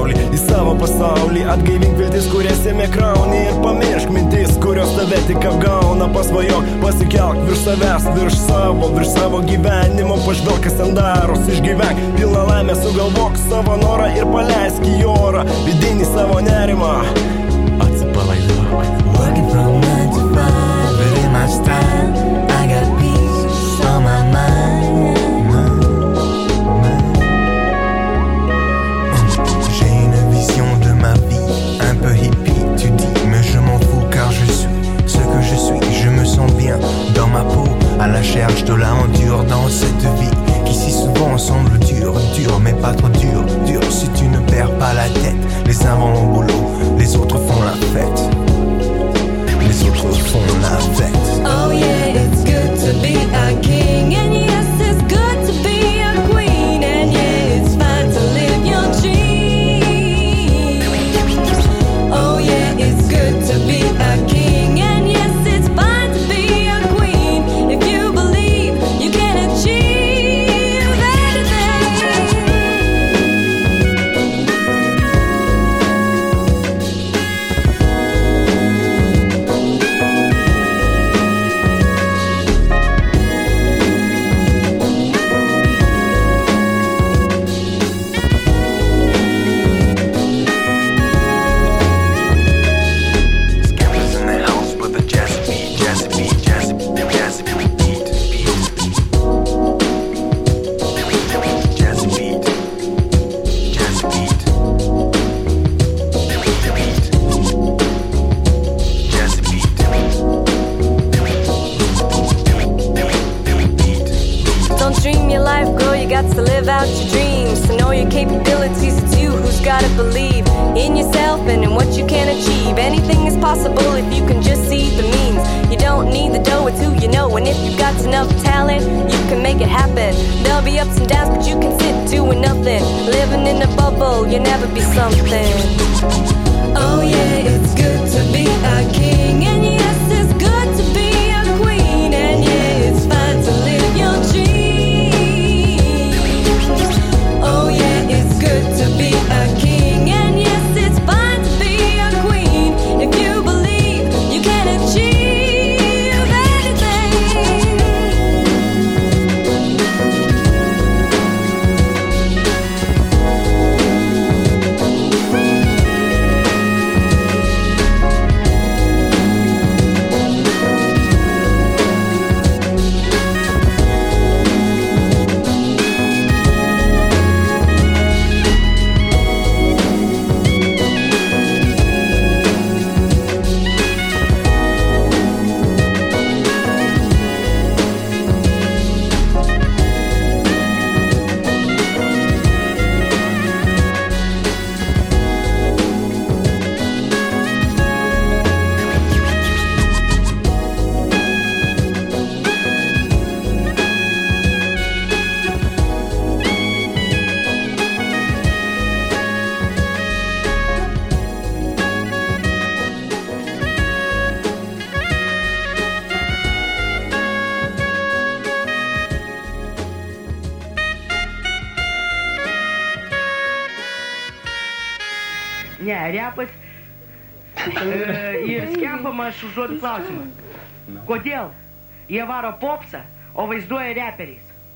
saulį į savo pasaulį. Atgaivink viltis, kurias ėmė krauni, ir pamiršk mintis, kurios tave tik apgauna. Pasvajok, pasikelk virš savęs, virš savo gyvenimo. Pažvelk, kas ten daros, išgyvenk pilną laimę, sugalvok savo norą ir paleisk į orą vidinį savo nerimą. Atsipalaiduok. Working from 9 to 5, but in my style I got peace on my mind. J'ai une vision de ma vie, un peu hippie, tu dis, mais je m'en fous car je suis ce que je suis. Je me sens bien dans ma peau, à la recherche de la endure dans cette vie qui si souvent semble dure, mais pas trop dure si tu ne perds pas la tête. Les uns vont au boulot, les autres font la fête. Les autres font la fête. Oh yeah, it's good to be a king, and yes, it's good to be a queen, and yeah, it's fine to live your dreams. Oh yeah, it's good to be a king, and yes, it's fine to be a queen. If you believe you can achieve anything. Don't dream your life, girl, you got to live out your dreams. To know your capabilities, it's you who's gotta believe in yourself and in what you can achieve. Anything is possible if you can just see the means. You don't need the dough, it's who you know. And if you've got enough talent, you can make it happen. There'll be ups and downs, but you can sit doing nothing. Living in a bubble, you'll never be something. Oh yeah, it's good to be a king, and yes, it's good to be a queen, and yeah, it's fine to live your dreams. Oh yeah, it's good to be a king, and yes, it's fine to be a queen. If you believe you can achieve anything. Ne, repas ir skembama, aš užduodu klausimą. Kodėl jie varo popsą, o vaizduoja reperiais?